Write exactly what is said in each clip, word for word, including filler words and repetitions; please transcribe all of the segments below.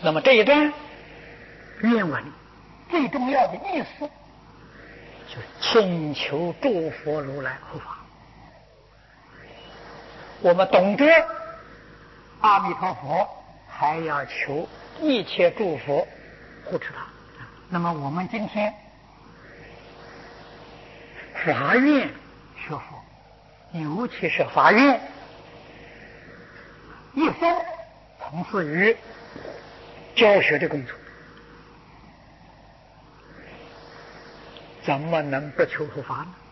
那么这一段原文最重要的意思，就是请求诸佛如来护法。我们懂得阿弥陀佛，还要求一切诸佛护持他。那么我们今天法院学佛，尤其是法院一生从事于教学的工作，怎么能不求护法呢？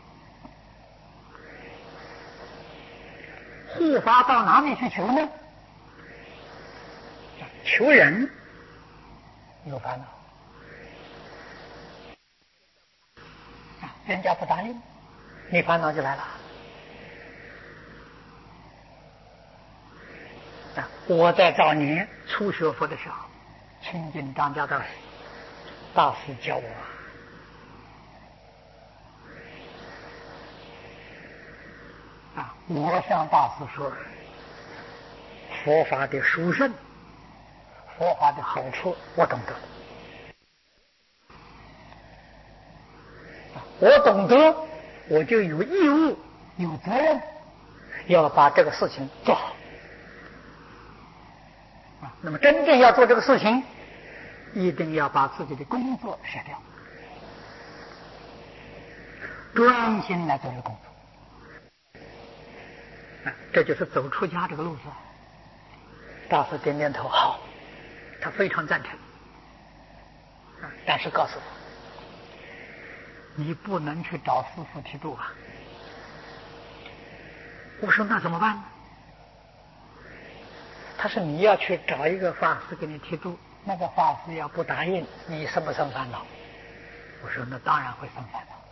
护法到哪里去求呢？求人有烦恼，人家不答应，你烦恼就来了。啊，我在早年初学佛的时候，亲近张家大师，大师教我，啊，我向大师说，佛法的殊胜，佛法的好处，我懂得。我懂得，我就有义务、有责任，要把这个事情做好。啊，那么真正要做这个事情，一定要把自己的工作舍掉，专心来做这个工作。啊，这就是走出家这个路子。大师点点头，好，他非常赞成。啊，但是告诉我，你不能去找师父剃度啊！我说那怎么办呢？他说你要去找一个法师给你剃度，那个法师要不答应，你生不生烦恼？我说那当然会生烦恼。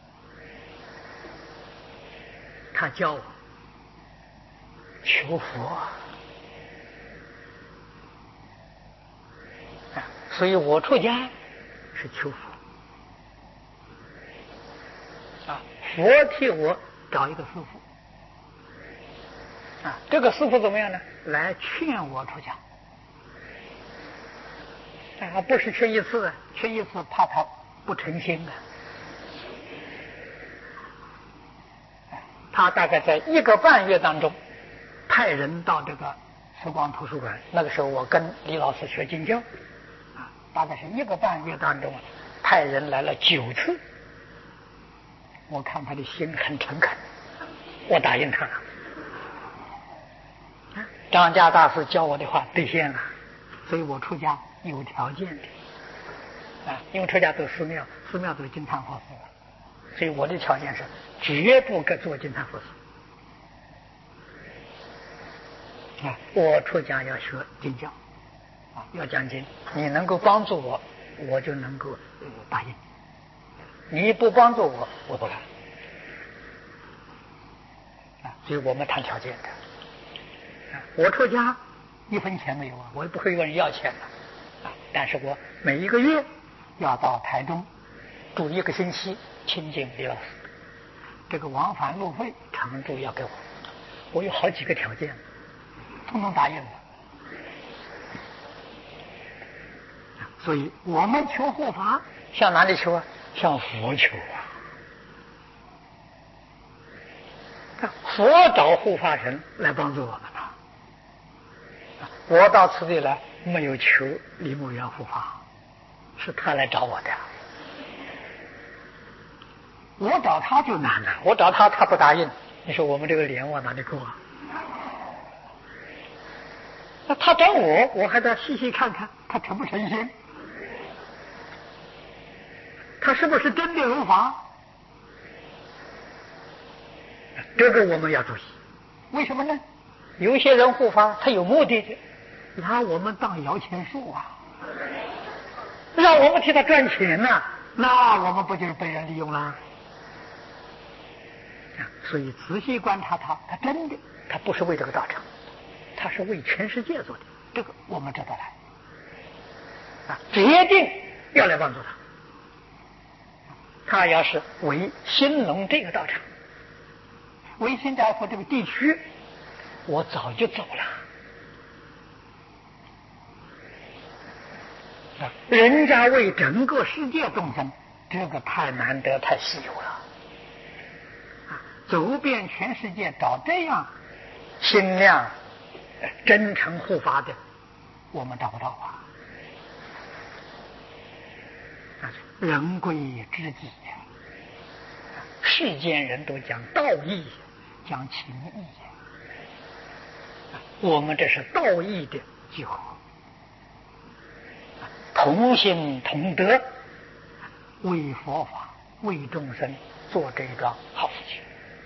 他教我求佛啊，所以我出家是求佛。佛替我找一个师傅啊，这个师傅怎么样呢？来劝我出家啊，不是劝一次，劝一次怕他不诚心的。他大概在一个半月当中，派人到这个时光图书馆。那个时候我跟李老师学经教啊，大概是一个半月当中，派人来了九次。我看他的心很诚恳，我答应他了。张家大师教我的话兑现了，所以我出家有条件的啊，因为出家都寺庙，寺庙都是金坛佛寺，所以我的条件是绝不该做金坛佛寺啊。我出家要学经教啊，要讲经，你能够帮助我，我就能够、呃、答应。你不帮助我，我不干啊！所以我们谈条件的啊。我出家一分钱没有啊，我也不会问人要钱的啊。但是我每一个月要到台中住一个星期，亲近李老师，这个往返路费常住要给我，我有好几个条件，通通答应了。所以我们求护法向哪里求啊？向佛求啊！佛找护法神来帮助我们了。我到此地来没有求李牧原护法，是他来找我的。我找他就难了，我找他他不答应，你说我们这个脸往哪里够啊？那他找我，我还得细细看看他诚不诚心。他是不是真的如法？这个我们要注意。为什么呢？有些人护法他有目的的，拿我们当摇钱树啊，让我们替他赚钱呐、啊，那我们不就是被人利用了？所以仔细观察他，他真的他不是为这个道场，他是为全世界做的，这个我们知道来啊，决定要来帮助他。他要是为兴隆这个道场，为新加坡这个地区，我早就走了。 人家为整个世界众生，这个太难得太稀有了啊！走遍全世界找这样心量真诚护法的，我们找不到啊！人贵知己呀，世间人都讲道义，讲情义，我们这是道义的结合，同心同德，为佛法为众生做这一桩好事情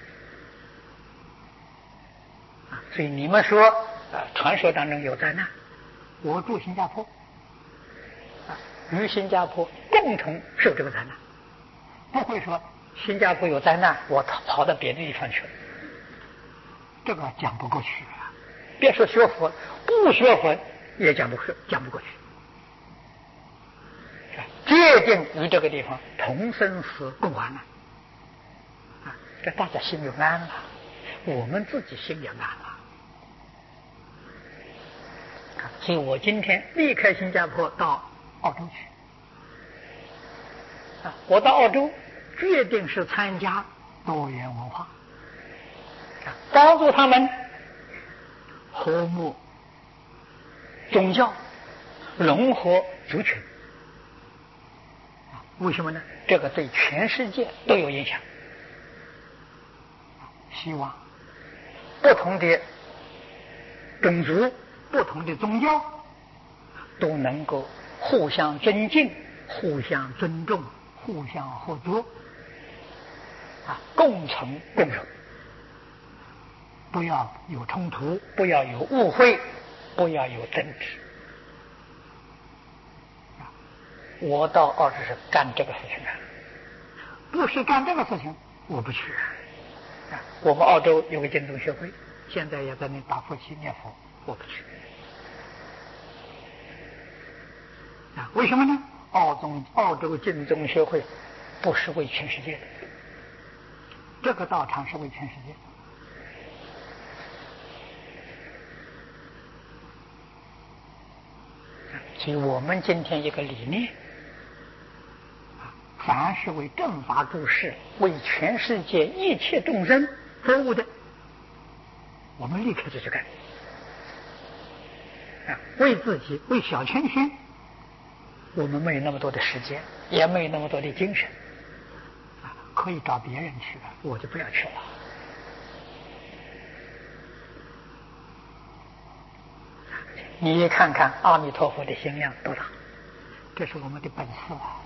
啊！所以你们说啊，传说当中有灾难，我住新加坡啊，与新加坡共同受这个灾难，不会说新加坡有灾难，我跑到别的地方去了，这个讲不过去啊！别说学佛，不学佛也讲不讲不过去。决定与这个地方同生死共患难啊！这大家心就安了，我们自己心也安了。所以我今天离开新加坡到澳洲去啊！我到澳洲决定是参加多元文化啊，帮助他们和睦宗教，融合族群。为什么呢？这个对全世界都有影响。希望不同的种族、不同的宗教都能够互相尊敬、互相尊重、互相合作，啊，共存共荣，不要有冲突，不要有误会，不要有争执。我到澳洲是干这个事情的，不是干这个事情我不去啊！我们澳洲有个净宗学会，现在也在那打佛七念佛，我不去啊！为什么呢？澳洲澳洲净宗学会不是为全世界的，这个道场是为全世界。所以我们今天一个理念，凡是为正法诸事、为全世界一切众生服务的，我们立刻就去干啊！为自己、为小圈圈，我们没有那么多的时间，也没有那么多的精神啊，可以找别人去了，我就不要去了。你看看阿弥陀佛的心量多大，这是我们的本事啊！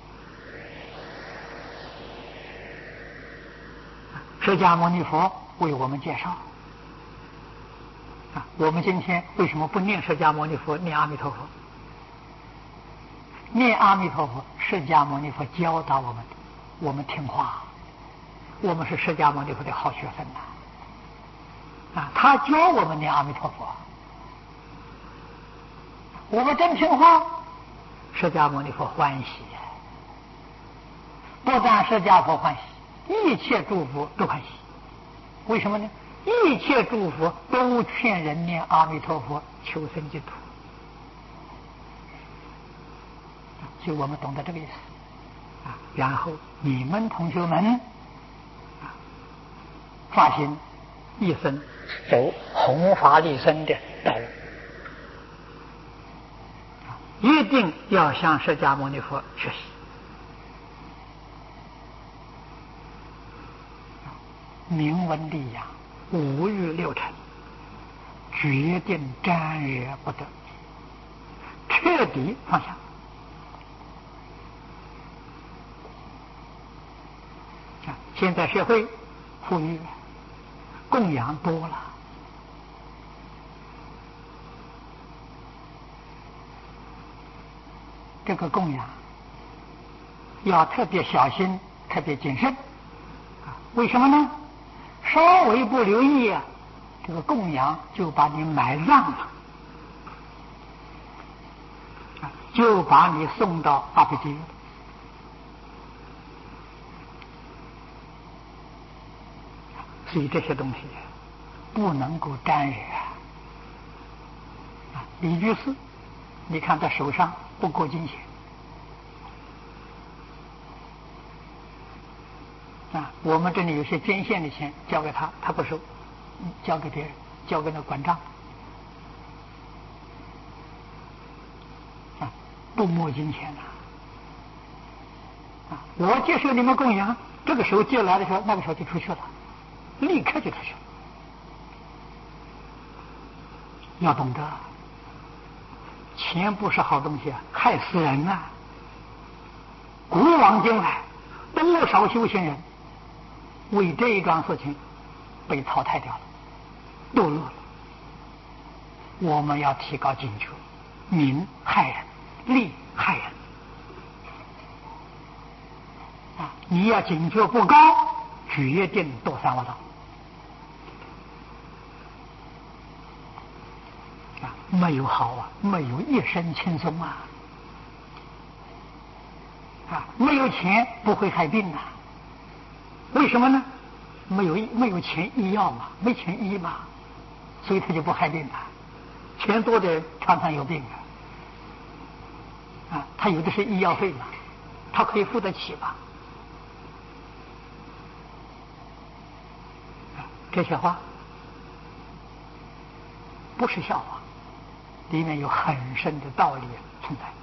释迦牟尼佛为我们介绍啊，我们今天为什么不念释迦牟尼佛，念阿弥陀佛？念阿弥陀佛，释迦牟尼佛教导我们的，我们听话，我们是释迦牟尼佛的好学生呐！啊，他教我们念阿弥陀佛，我们真听话，释迦牟尼佛欢喜，不但释迦佛欢喜，一切诸佛都欢喜。为什么呢？一切诸佛都劝人念阿弥陀佛，求生净土。所以我们懂得这个意思啊。然后你们同学们啊，发心一生走弘法利生的道路，一定要向释迦牟尼佛学习。明文利养，五欲六尘，决定沾惹不得，彻底放下。现在社会富裕了，供养多了，这个供养要特别小心，特别谨慎。为什么呢？稍微不留意啊，这个供养就把你买让了，就把你送到阿鼻地狱。所以这些东西不能够沾惹啊！李居士你看他手上不过金钱啊，我们这里有些捐献的钱交给他，他不收，交给别人，交给那管账啊，不摸金钱呐啊！我接受你们供养，这个时候借来的时候，那个时候就出去了，立刻就出去了。要懂得，钱不是好东西啊，害死人啊！古往今来，多少修行人为这一桩事情被淘汰掉了，堕落了。我们要提高警觉，民害人，利害人啊！你要警觉不高，决定堕三恶道。没有好啊，没有一生轻松啊！啊，没有钱不会害病啊？为什么呢？没有没有钱医药嘛，没钱医嘛，所以他就不害病了。钱多的常常有病啊！啊，他有的是医药费嘛，他可以付得起嘛？啊，这些话不是笑话。里面有很深的道理存在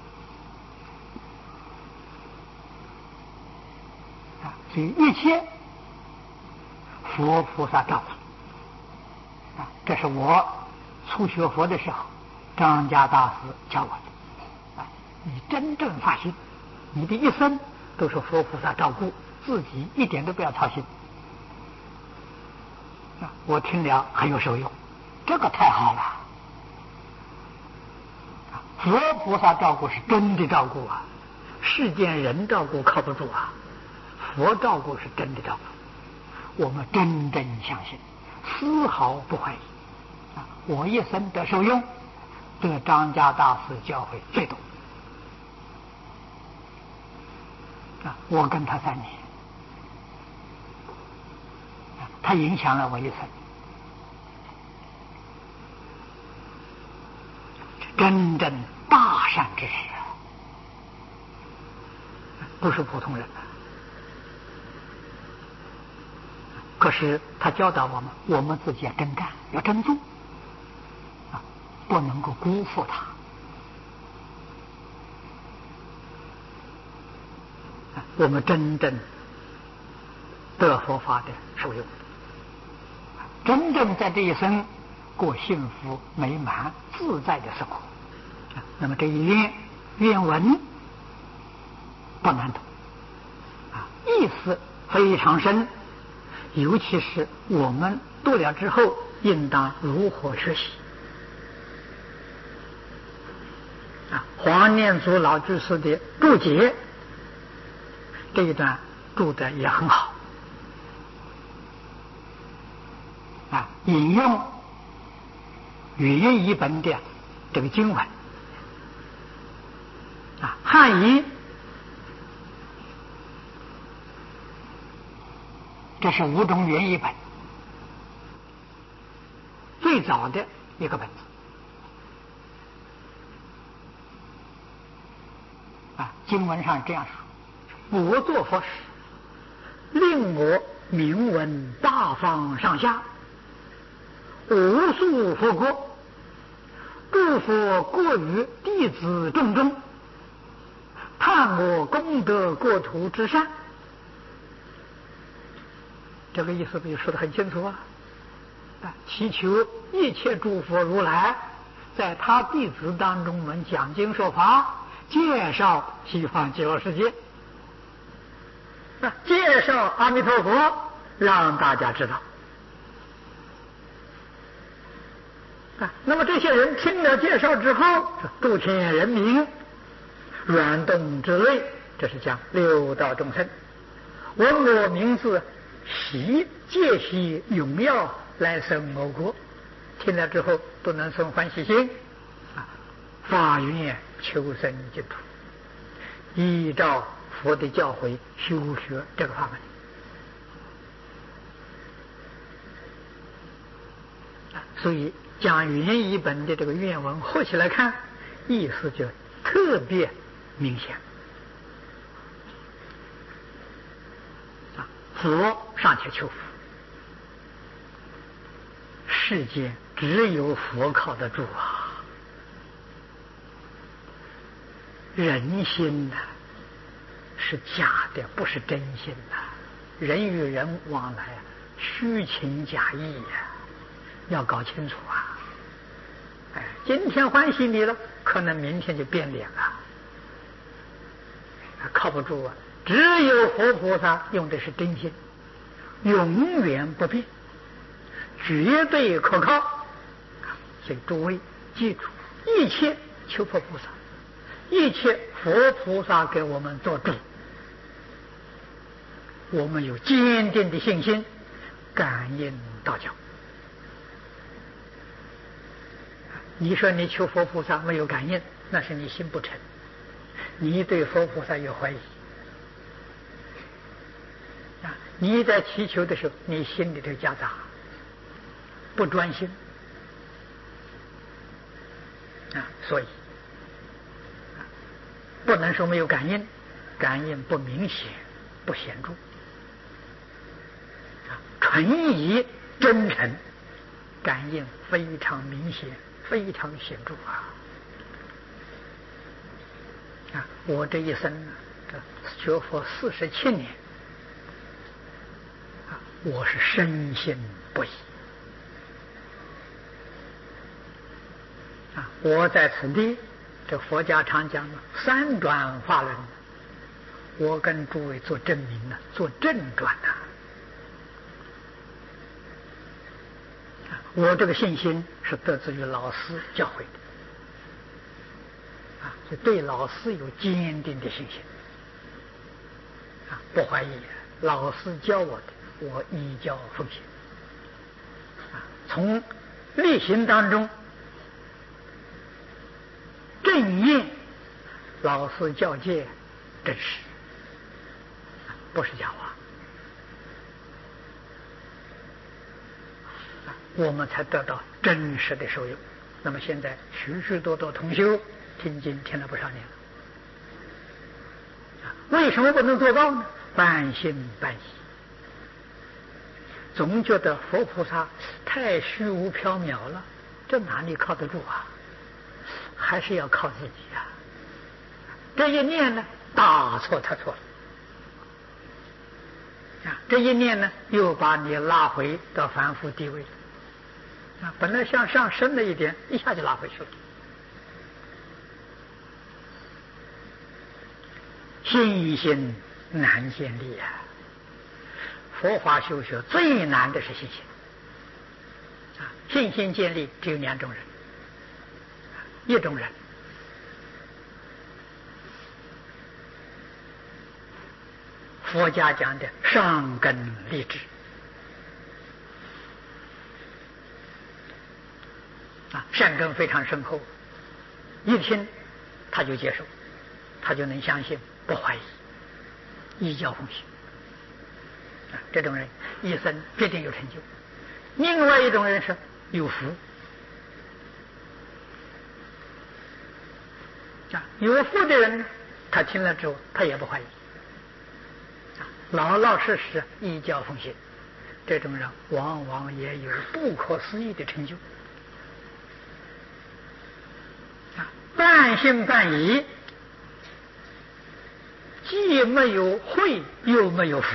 啊，所以一切佛菩萨照顾啊，这是我初学佛的时候张家大师教我的啊。你真正发心，你的一生都是佛菩萨照顾，自己一点都不要操心啊。我听了很有受用，这个太好了。佛菩萨照顾是真的照顾啊，世间人照顾靠不住啊，佛照顾是真的照顾，我们真正相信，丝毫不怀疑啊！我一生得受用，得张家大师教诲最多啊！我跟他三年啊，他影响了我一生，真正大善之士，不是普通人。可是他教导我们，我们自己要真干，要真做啊，不能够辜负他。我们真正得佛法的受用，真正在这一生过幸福美满自在的生活。那么这一愿愿文不难读啊，意思非常深，尤其是我们读了之后应当如何学习啊？黄念祖老居士的注解这一段注的也很好啊，引用原译本的这个经文啊，汉译这是五种原译本最早的一个本子啊，经文上这样说：我作佛时，令我名闻八方上下，无数佛国，诸佛过于弟子众中，叹我功德国土之善。这个意思不就说得很清楚啊？啊，祈求一切诸佛如来在他弟子当中们讲经说法，介绍西方极乐世界，啊，介绍阿弥陀佛，让大家知道。啊，那么这些人听了介绍之后，诸天人民软动之类，这是讲六道众生闻我名字，喜戒喜荣耀来生我国，听了之后都能生欢喜心啊，发愿求生净土，依照佛的教诲修学这个法门。所以将原译本的这个原文合起来看， 意思就特别明显。啊，佛尚且求佛，世间只有佛靠得住啊！人心呐、啊，是假的，不是真心呐、啊。人与人往来啊，虚情假意呀、啊，要搞清楚啊！哎，今天欢喜你了，可能明天就变脸了，靠不住啊！只有佛菩萨用的是真心，永远不变，绝对可靠。所以诸位记住，一切求佛菩萨，一切佛菩萨给我们做主，我们有坚定的信心，感应道教。你说你求佛菩萨没有感应，那是你心不诚，你对佛菩萨有怀疑啊！你在祈求的时候，你心里头夹杂，不专心啊，所以啊，不能说没有感应，感应不明显，不显著啊，纯以真诚，感应非常明显。非常显著啊！啊，我这一生呢，这学佛四十七年，啊，我是深信不疑啊！我在此地，这佛家常讲三转法轮，我跟诸位做证明呢，做正转呐、啊。我这个信心是得自于老师教诲的啊，就对老师有坚定的信心啊，不怀疑老师教我的，我依教奉行啊。从例行当中正验老师教诫真实，不是假话。我们才得到真实的受用。那么现在许许多多同修听经听了不少年了，为什么不能做到呢？半信半疑，总觉得佛菩萨太虚无缥缈了，这哪里靠得住啊？还是要靠自己啊！这一念呢，大错特错了啊！这一念呢，又把你拉回到凡夫地位。啊，本来向上升了一点，一下就拉回去了。信心难建立啊！佛法修学最难的是信心啊！信心建立只有两种人，一种人佛家讲的上根立志。啊，善根非常深厚，一听他就接受，他就能相信，不怀疑，依教奉行。啊，这种人一生必定有成就。另外一种人是有福，啊，有福的人，他听了之后，他也不怀疑，啊，老老实实依教奉行。这种人往往也有不可思议的成就。半信半疑，既没有慧又没有福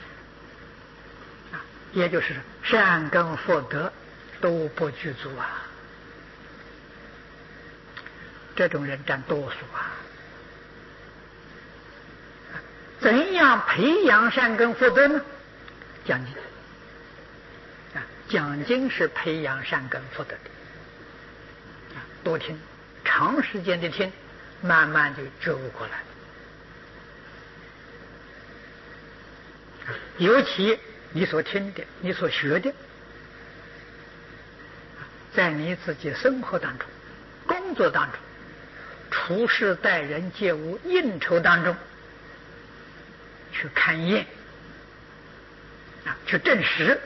啊，也就是善根福德都不具足啊。这种人占多数啊。怎样培养善根福德呢？讲经啊，讲经是培养善根福德的啊，多听。长时间的听，慢慢就觉悟过来。尤其你所听的、你所学的，在你自己生活当中、工作当中、处事待人接物、应酬当中去勘验啊，去证实，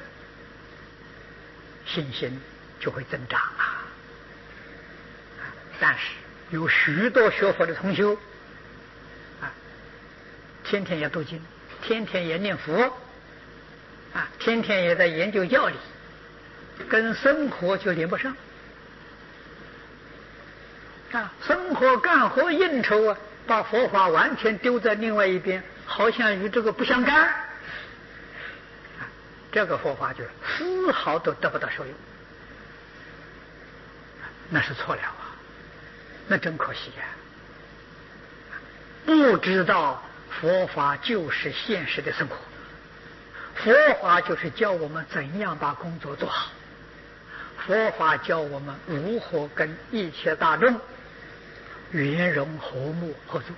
信心就会增长啊。但是有许多学佛的同修啊，天天也读经，天天也念佛啊，天天也在研究教理，跟生活就连不上啊，生活干活应酬啊，把佛法完全丢在另外一边，好像与这个不相干啊，这个佛法就丝毫都得不到受用，那是错了啊，那真可惜呀、啊！不知道佛法就是现实的生活，佛法就是教我们怎样把工作做好，佛法教我们如何跟一切大众圆融和睦合作。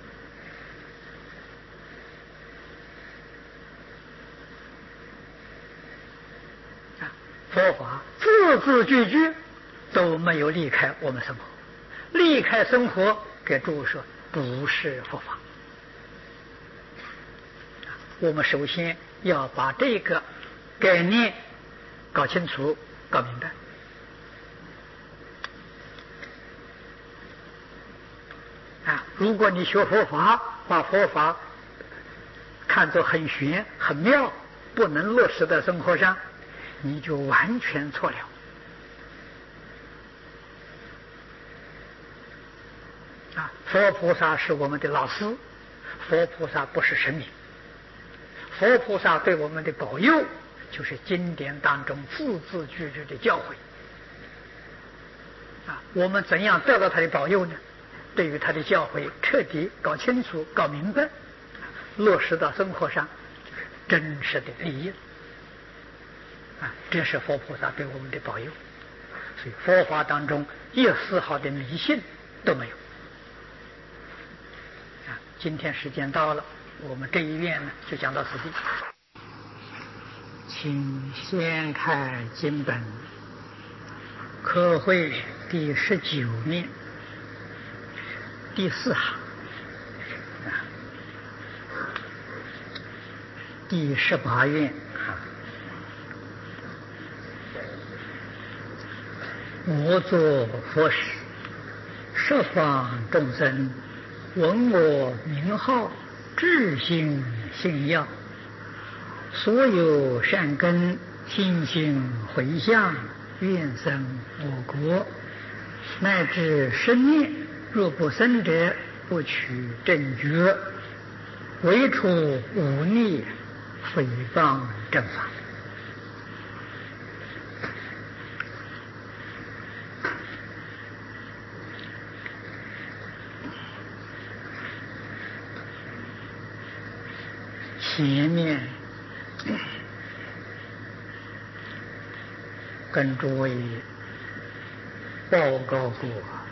啊，佛法字字句句都没有离开我们生活，离开生活，给诸位说不是佛法。我们首先要把这个概念搞清楚、搞明白。啊，如果你学佛法，把佛法看作很玄、很妙，不能落实在生活上，你就完全错了。啊，佛菩萨是我们的老师，佛菩萨不是神明。佛菩萨对我们的保佑，就是经典当中字字句句的教诲。啊，我们怎样得到他的保佑呢？对于他的教诲彻底搞清楚、搞明白，落实到生活上，就是真实的利益。啊，这是佛菩萨对我们的保佑。所以佛法当中一丝毫的迷信都没有。啊，今天时间到了。我们这一院呢，就讲到此地。请先开经本，科会第十九面第四行，啊，第十八院啊。我作佛时，十方众生闻我名号，至心信要，所有善根心行回向，愿生我国，乃至生念，若不生者，不取正觉，唯除忤逆，诽谤正法。前面跟诸位报告过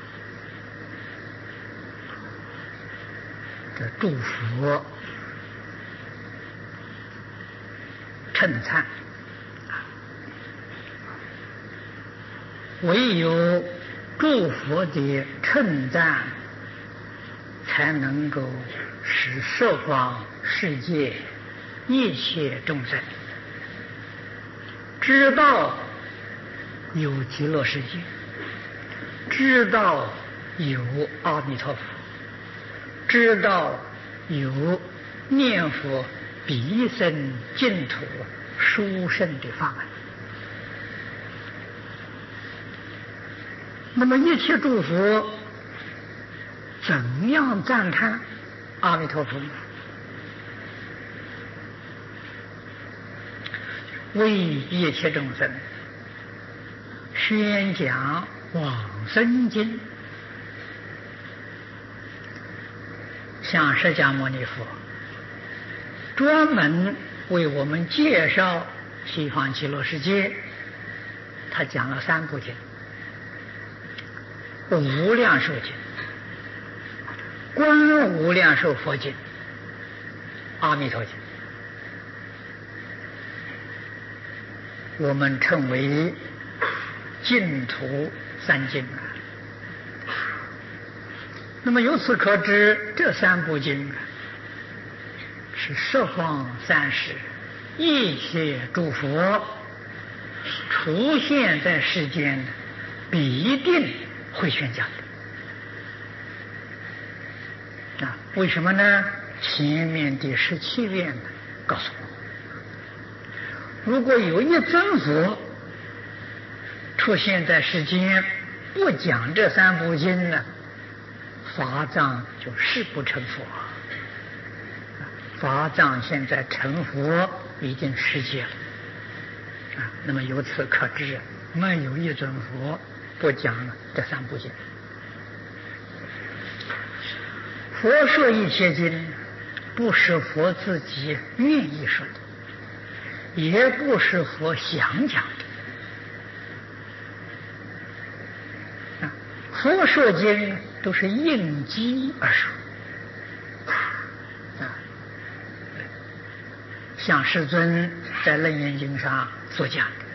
的祝福称赞，唯有祝福的称赞，才能够使十方世界一切众生知道有极乐世界，知道有阿弥陀佛，知道有念佛必生净土殊胜的法门。那么一切诸佛怎样赞叹阿弥陀佛呢？为一切众生宣讲往生经，像释迦牟尼佛专门为我们介绍西方极乐世界，他讲了三部经：无量寿经、观无量寿佛经、阿弥陀经，我们称为净土三经。那么由此可知，这三部经是十方三世一切诸佛出现在世间必定会宣讲的。 啊，为什么呢？前面第十七愿告诉我，如果有一尊佛出现在世间，不讲这三部经呢，法藏就誓不成佛。法藏现在成佛已经十劫了啊，那么由此可知，没有一尊佛不讲了这三部经。佛说一切经，不是佛自己愿意说的，也不是佛想讲的。啊，佛说经都是应机而说。啊，像世尊在《楞严经》上所讲的，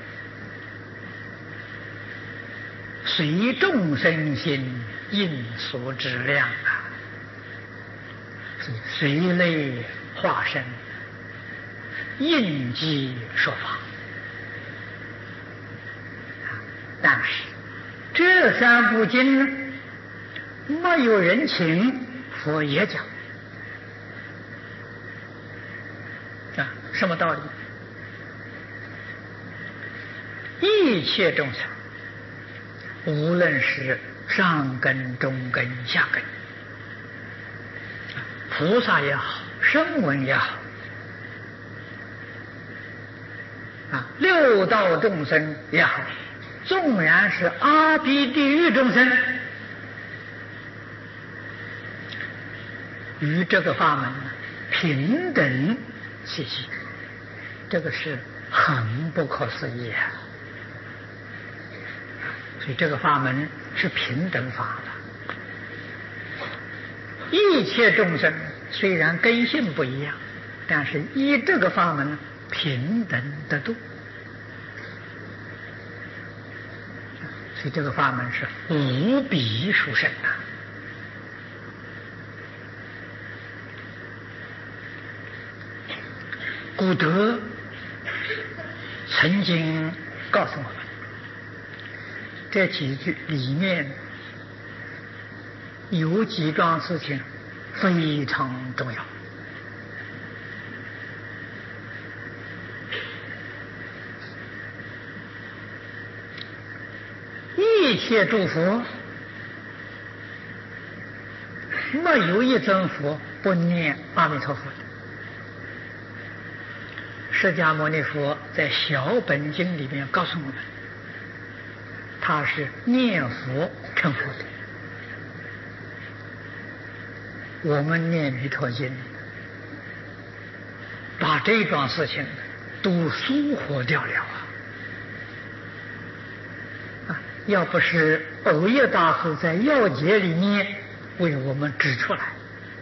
随众生心应所知量啊，随类化身，应机说法。但是这三部经没有人请，佛也讲啊，什么道理？一切众生，无论是上根、中根、下根，菩萨也好，声闻也好，啊，六道众生也好，纵然是阿鼻地狱众生，与这个法门平等气息，这个是很不可思议啊！所以这个法门是平等法的。一切众生虽然根性不一样，但是依这个法门平等得度。所以这个法门是无比殊胜啊！古德曾经告诉我们，这几句里面有几桩事情非常重要。一切诸佛，没有一尊佛不念阿弥陀佛的。释迦牟尼佛在小本经里面告诉我们，他是念佛成佛的。我们念弥陀经，把这桩事情都疏忽掉了啊！啊，要不是藕叶大师在要解里面为我们指出来，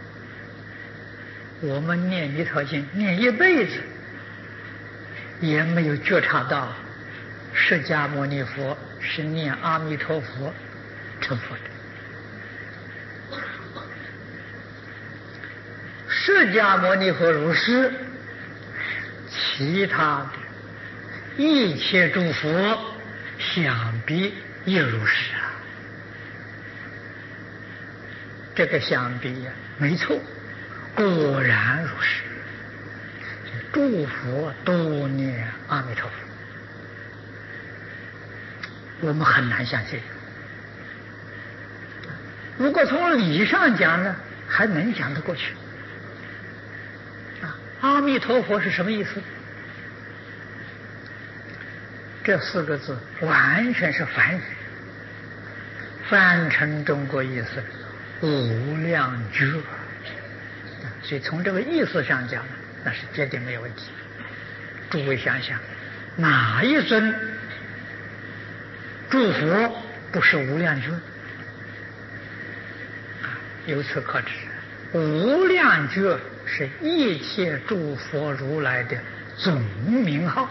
我们念弥陀经念一辈子，也没有觉察到释迦牟尼佛是念阿弥陀佛成佛的。释迦牟尼佛如是，其他的一切诸佛想必也如是啊。这个想必呀、啊，没错，果然如是。诸佛都念阿弥陀佛，我们很难相信。如果从理上讲呢，还能讲得过去。啊，阿弥陀佛是什么意思？这四个字完全是梵语，翻成中国意思无量觉。所以从这个意思上讲呢，那是绝对没有问题。诸位想想，哪一尊诸佛不是无量觉？由此可知，无量觉是一切诸佛如来的总名号。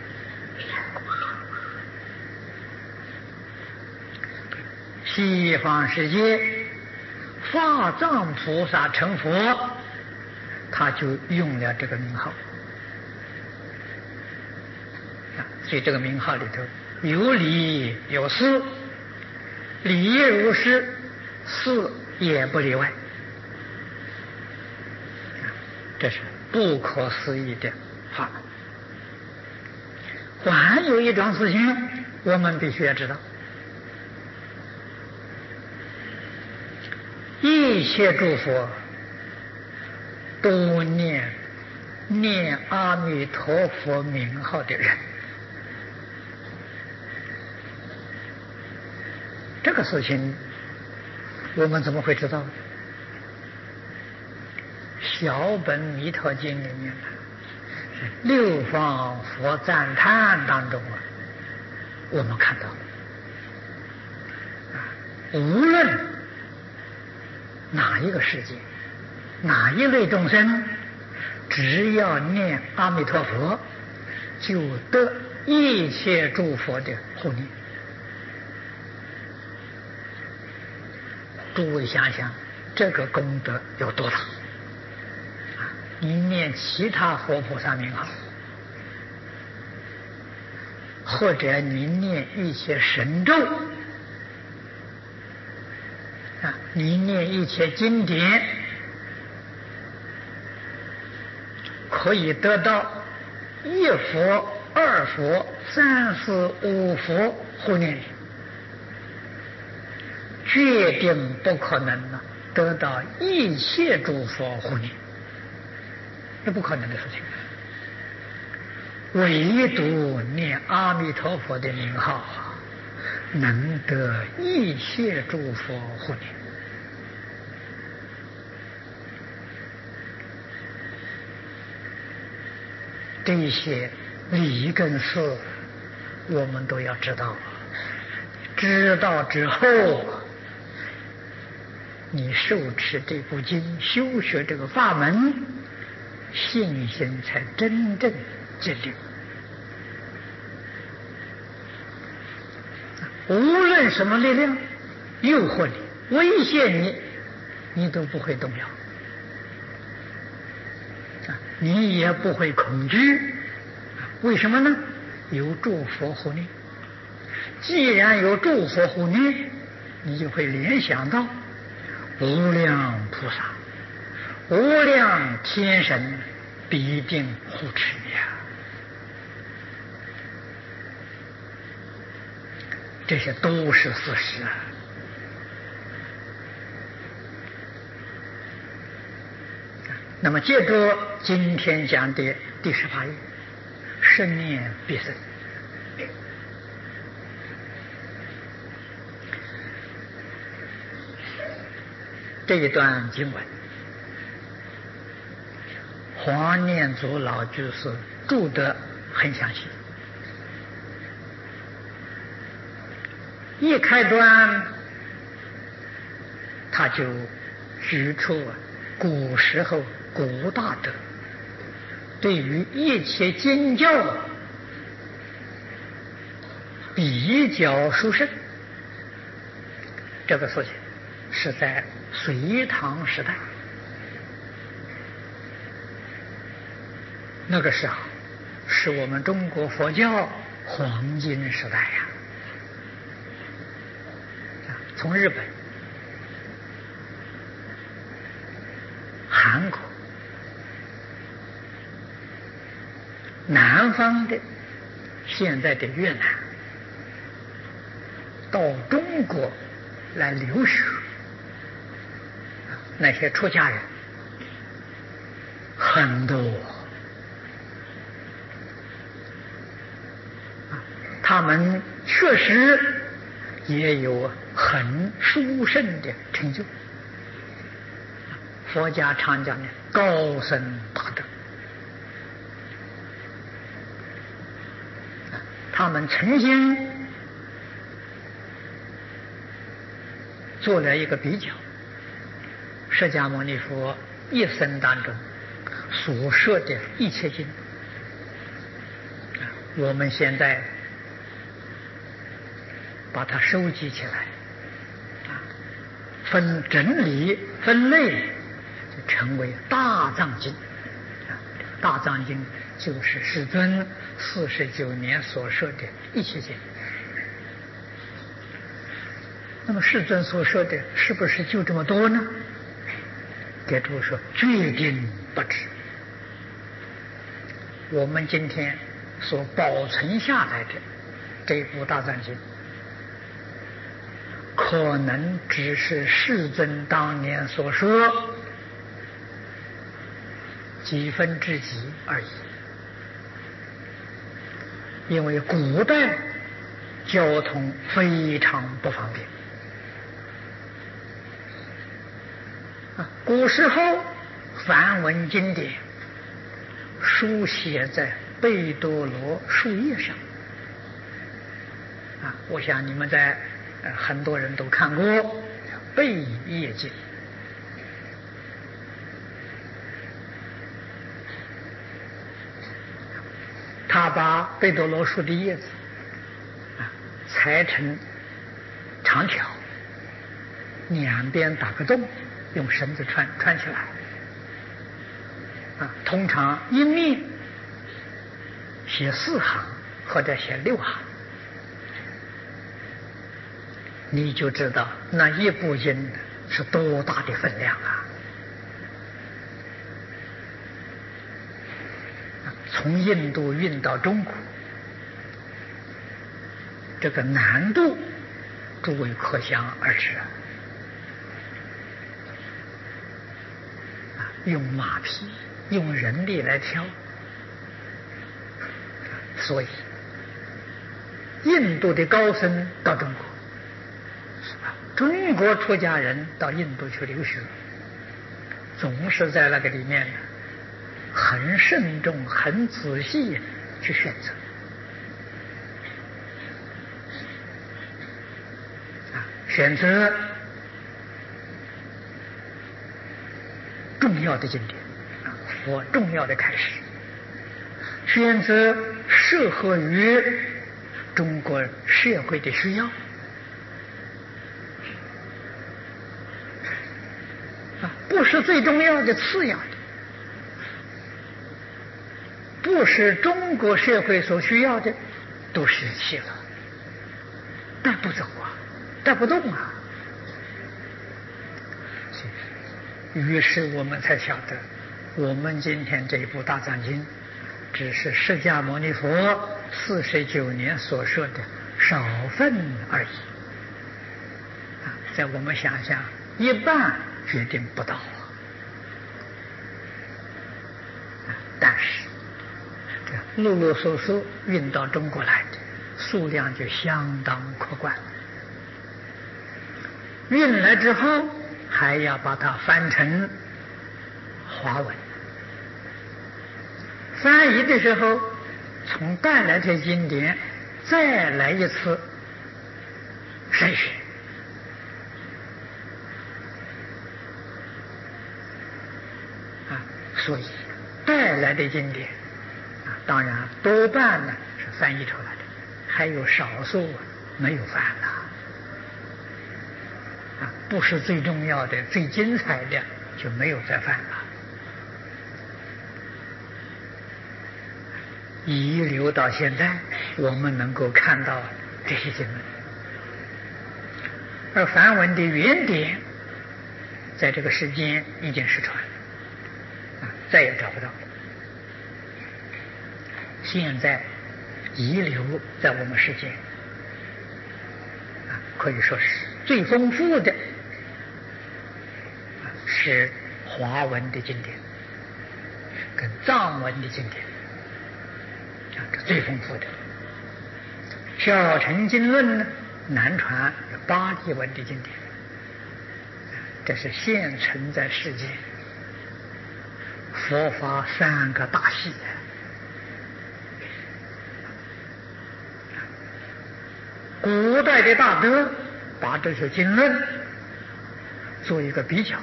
西方世界法藏菩萨成佛，他就用了这个名号。所以这个名号里头有理有事，理如是，事也不例外。 这是不可思议的法门。还有一桩事情，我们必须要知道：一切诸佛都念念阿弥陀佛名号的人，这个事情我们怎么会知道？小本弥陀经里面六方佛赞叹当中啊，我们看到无论哪一个世界，哪一类众生，只要念阿弥陀佛，就得一切诸佛的护念。诸位想想，这个功德有多大？你念其他佛菩萨名号，或者你念一些神咒啊，你念一些经典，可以得到一佛、二佛、三四五佛护念，决定不可能呢得到一切诸佛护念，这不可能的事情。唯独念阿弥陀佛的名号，能得一切诸佛护念。这些理跟事我们都要知道，知道之后，你受持这部经，修学这个法门，信心才真正坚定。无论什么力量诱惑你、威胁你，你都不会动摇，你也不会恐惧。为什么呢？有诸佛护念。既然有诸佛护念，你就会联想到无量菩萨、无量天神必定护持你啊！这些都是事实啊！那么接着今天讲的第十八页，生念必生。这一段经文，黄念祖老居士注得很详细。一开端，他就举出古时候古大德对于一切经教比较殊胜，这个事情是在隋唐时代，那个时候是我们中国佛教黄金时代呀、啊！从日本、韩国、南方的现在的越南，到中国来留学，那些出家人很多，他们确实也有很殊胜的成就。佛家常讲的高僧大德，他们曾经做了一个比较，释迦牟尼佛一生当中所说的一切经，我们现在把它收集起来，分整理分类，就成为大藏经。大藏经就是世尊四十九年所说的一切经。那么世尊所说的是不是就这么多呢？给诸位说，决定不止。 我们今天所保存下来的这部大藏经，可能只是世尊当年所说几分之几而已。因为古代交通非常不方便啊，古时候梵文经典书写在贝多罗树叶上啊，我想你们在呃很多人都看过贝叶经。他把贝多罗树的叶子啊裁成长条，两边打个洞，用绳子穿穿起来啊，通常一面写四行或者写六行，你就知道那一部经是多大的分量啊！从印度运到中国，这个难度诸位可想而知啊！用马匹、用人力来挑，所以印度的高僧到中国，中国出家人到印度去留学，总是在那个里面很慎重、很仔细去选择啊，选择重要的经典啊，佛重要的开始，选择适合于中国社会的需要啊，不是最重要的，次要的。不是中国社会所需要的，都舍弃了，带不走啊，带不动啊。于是我们才晓得，我们今天这一部大藏经，只是释迦牟尼佛四十九年所说的少分而已。啊，在我们想象，一半决定不到啊。但是陆陆续续运到中国来的数量就相当可观，运来之后还要把它翻成华文，翻译的时候从带来的经典再来一次筛选啊，所以带来的经典当然多半呢是翻译出来的，还有少数没有翻的啊，不是最重要的、最精彩的就没有再翻了。遗留到现在，我们能够看到这些经文，而梵文的原点在这个世间已经失传啊，再也找不到了。现在遗留在我们世界啊，可以说是最丰富的啊，是华文的经典跟藏文的经典啊，这最丰富的。小乘经论呢，南传有巴利文的经典，这是现存在世界佛法三个大系。古代的大德把这些经论做一个比较，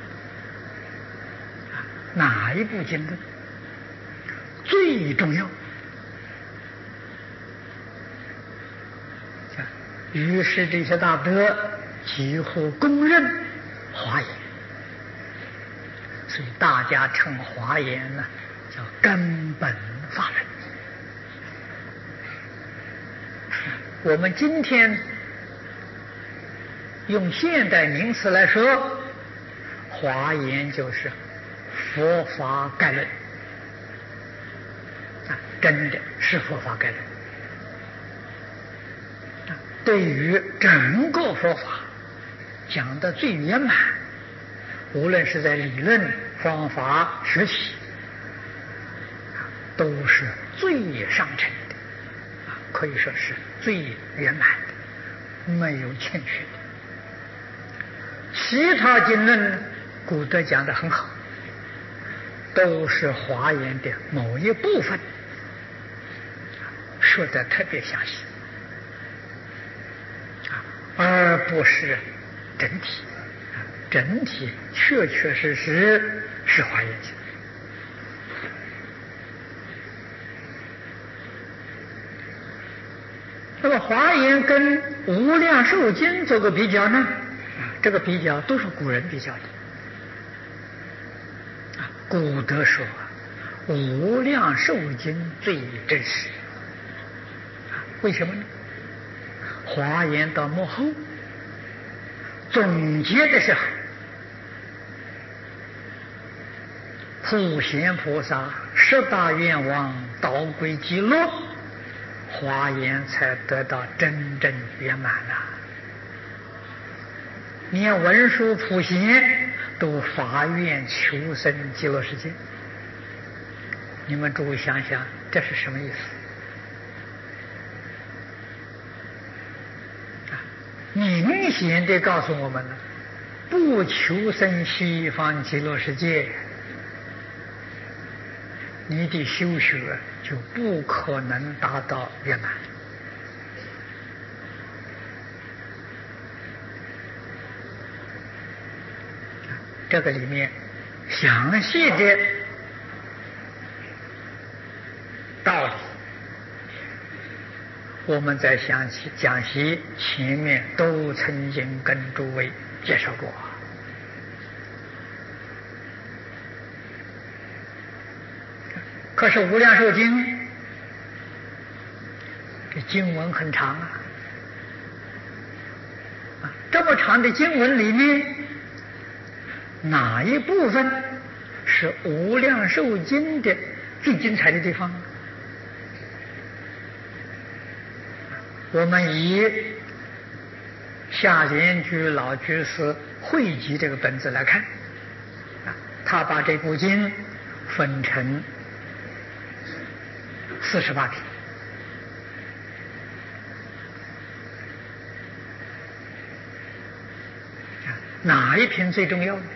哪一部经论最重要？于是这些大德几乎公认华严，所以大家称华严呢叫根本法门。我们今天用现代名词来说，华严就是佛法概论真的是佛法概论。对于整个佛法讲得最圆满，无论是在理论、方法、实体，都是最上乘的，可以说是最圆满的，没有欠缺的。其他经论，古德讲得很好，都是华严的某一部分，说得特别详细，而不是整体。整体确确实实是华严经。那么华严跟无量寿经做个比较呢？啊，这个比较都是古人比较的。啊，古德说无量寿经最真实。啊，为什么呢？华严到末后总结的时候，普贤菩萨十大愿望导归极乐，华严才得到真正圆满了。连文殊普贤都发愿求生极乐世界，你们诸位想想，这是什么意思？明显地告诉我们了，不求生西方极乐世界，你的修学就不可能达到圆满。这个里面详细的道理，我们在讲习讲习前面都曾经跟诸位介绍过。可是无量寿经这经文很长啊，这么长的经文里面，哪一部分是无量寿经的最精彩的地方？我们以夏莲居老居士汇集这个本子来看，他把这部经分成四十八品。哪一品最重要呢？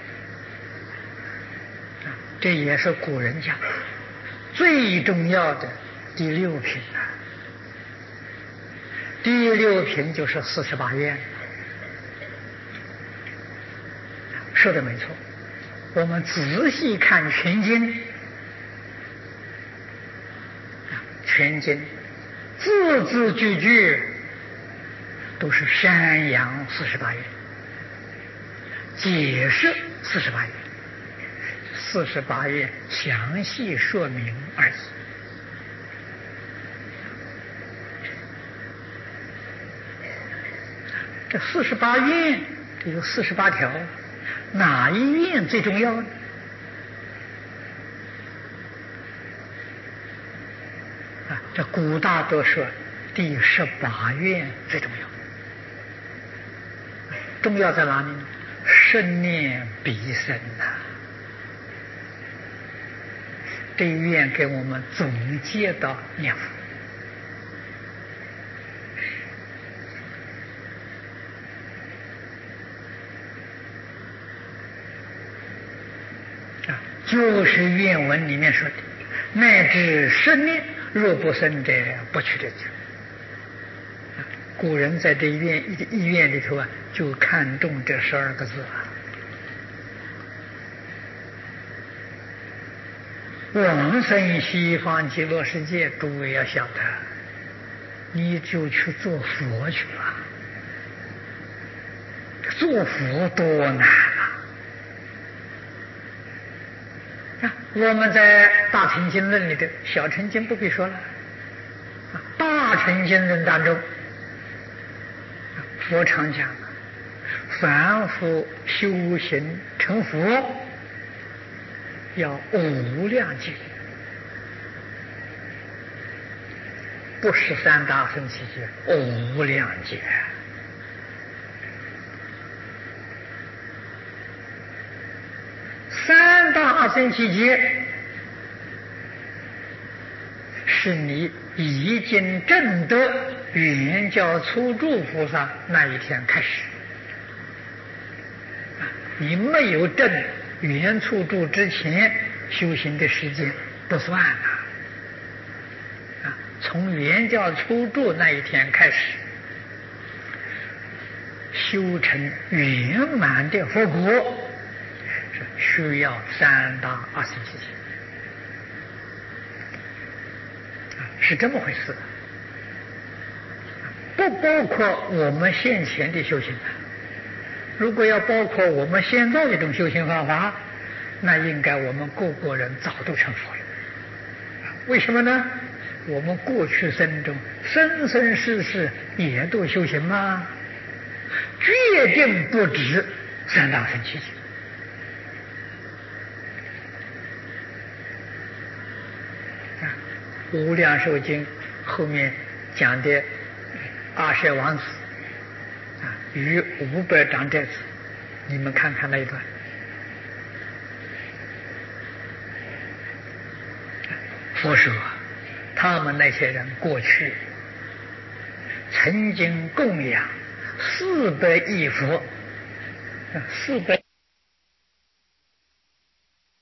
这也是古人讲最重要的第六品啊。第六品就是四十八愿，说的没错。我们仔细看全经，全经字字句句都是宣扬四十八愿，解释四十八愿，四十八愿详细说明而已。这四十八愿这有四十八条，哪一愿最重要呢？啊，这古大德说第十八愿最重要。重要在哪里呢？生念必生呐、啊！这一愿给我们总结到念佛。就是愿文里面说的，乃至生念若不生者，不取这经。古人在这一愿一愿里头啊，就看重这十二个字啊。往生西方极乐世界，诸位要晓得，你就去做佛去了。做佛多难啊！我们在大乘经论里的小乘经不必说了，大乘经论当中，佛常讲，凡夫修行成佛，要无量劫， 不是三大圣七劫，无量劫。三大圣七劫是你已经证得圆教初住菩萨那一天开始，你没有证圆初住之前修行的时间不算了。啊，从圆教初住那一天开始，修成圆满的佛果，是需要三大阿僧祇劫。是这么回事，不包括我们现前的修行。如果要包括我们现在这种修行方法，那应该我们个个人早都成佛了。为什么呢？我们过去生中生生世世也都修行吗？决定不止三大圣七劫。无量寿经后面讲的阿舍王子啊与五百长者子，你们看看那一段。佛说他们那些人过去曾经供养四百亿佛，四百